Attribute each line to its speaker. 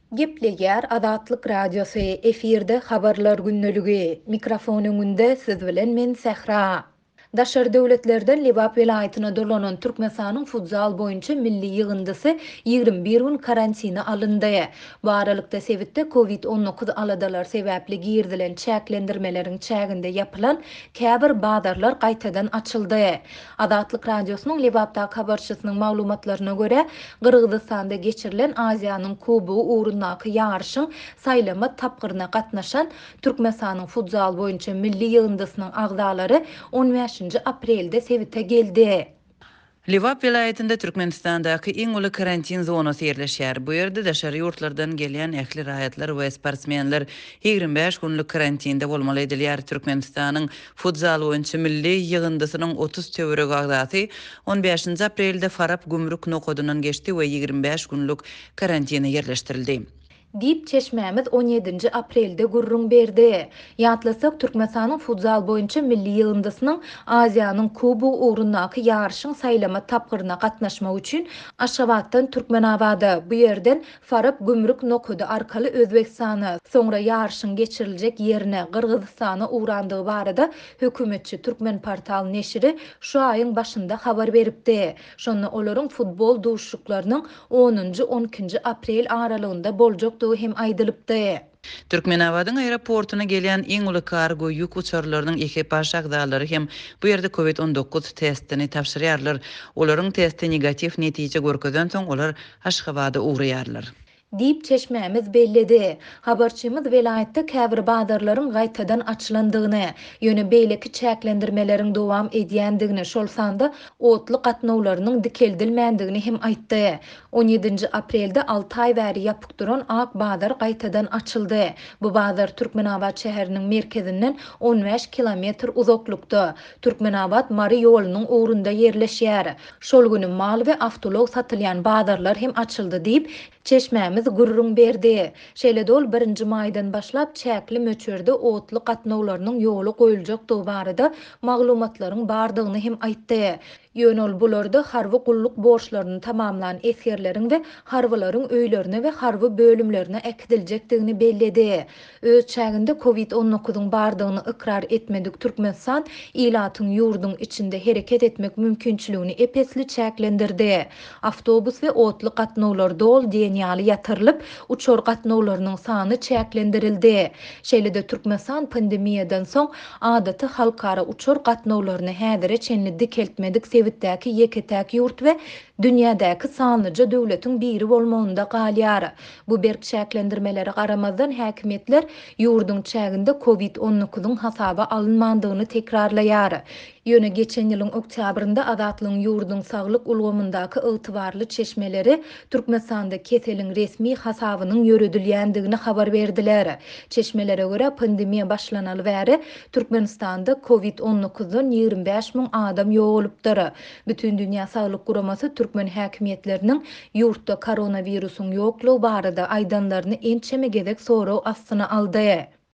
Speaker 1: Gepleger Azatlyk Radiosu efirde habarlar günnölügi. Mikrofonun önünde siz bilen men Sehra. Daşar döwletlerden Libap welaýatyna dolanan Türkmenistanyň futsal boýunça milli ýygyndysy 21 gün karantina alyndy. Baralykda sebitde COVID-19 aladalar sebäpli girdilen çäklendirmeleriň çäginde yapylan käbir badarlar gaýtadan açyldy. Azatlyk Radiosynyň Libapda habarçysynyň maglumatlaryna görä, Gırgyzstanda geçirilen Aziýanyň Kubu uğrundaky ýarşyň saýlama tapgyrına gatnaşan Türkmenistanyň futsal boýunça milli ýygyndysynyň agzalary 15 aprelde Sebite geldi.
Speaker 2: Livap vilayetinde Türkmenistan'daki iň uly karantin zonasy ýerleşýär. Bu ýerde daşary ýurtlardan gelýän ähli raýatlar we sportsmenler 25 günlük karantinde bolmaly edilýär. Türkmenistanyň futsal boýunça milli ýygyndysynyň 30 töwerek agzasy 15 aprelde Farap gümrük nokodynyň geçdi we 25 günlük karantina ýerleşdirildi.
Speaker 1: Dip çeşmämiz 17 aprelde gurrun berdi. Ýatlasak Türkmenistanyň futsal boýunça milli ýygyndysynyň Aziýanyň Kubu uğrundaky ýarşyň saýlama tapgyryna gatnaşmak üçin Aşgabatdan Türkmenabada bu ýerden Farap gümrük nokody arkaly Özbekistana soňra ýarşyň geçiriljek ýerine Gyrgyzstana uğrandygy barada hökümetçi Türkmen portal neşri şu aýyň başynda habar beripdi. Şonu olaryň futbol duşuklarynyň 10-12 aprel aralygynda boljak hem aýdylypdy.
Speaker 2: Türkmenabadyň aeroportuna gelýän iň uly kargo ýük uçarlarynyň ekipaj agzalary hem bu ýerde COVID-19 testini tapşyrýarlar. Olaryň testi negativ netije görkezden soň olar Aşgabada uğraýarlar.
Speaker 1: Dip çeşmämiz belledi. Habarçymyz welaýatda käbir badarlaryň gaýtadan açylandygyny, ýöne beýleki çäklendirmeleriň dowam edýändigini, şolsanda otly gatnawlarynyň dikeldilmändigini hem aýtdy. 17 aprelde 6 aý bäri ýapyk duran Ak Badar gaýtadan açyldy. Bu bazar Türkmenabad şäheriniň merkezinden 15 kilometr uzaklykda. Türkmenabad Mary ýolunyň ugrunda ýerleşýär. Şol güni mal we awtolog satylýan badarlar hem açyldy diýip çeşmämiz gurrun berdi. Şeýle-de 1 maýdan başlap çäkli möçürde otly gatnawlarynyň ýoly goýuljak barada maglumatlaryň bardygyny hem aýtdy. Ýönol bularda harby gulluk borçlaryny tamamlanan eskerleriň we harbylaryň öýlerine we harby bölümlerine ekdiljekdigini belledi. Öz çäginde COVID-19 bardygyny ikrar etmedik Türkmenistan ilatyň ýurduň içinde hereket etmek mümkinçiligini epesli çäklendirdi. Awtobus we otly gatnawlar dol diýenýaly ýatyrylyp, uçar gatnawlarynyň sany çäklendirildi. Şeýle-de Türkmenistan pandemiýadan soň adaty halkara uçar gatnawlaryny häzire çenli dikeltmedik sebitdäki ýeketäk ýurt we dünýädäki sanlyca döwletiň biri bolmagynda galýar. Bu berk çäklendirmeleri garamazdan häkimetler ýurduň çäginde COVID-19 hasaba alynmandygyny tekrarlaýar. Ýöne geçen ýylyň oktýabrynda Azatlyň ýurduň saglyk ulgamyndaky ygtybarly çeşmeleri Türkmenistanda keseliň resmi hasabynyň ýöredilýändigini habar berdiler. Çeşmelere görä pandemiýa başlanaly bäri Türkmenistanda COVID-19-dan 25 000 adam ýoğulypdyr. Bütün dünýä saglyk guramasy Türkmen häkimetleriniň ýurtda koronawirusyň ýoklugy barada aýdanlaryny ençeme gezek soraw astyna aldy.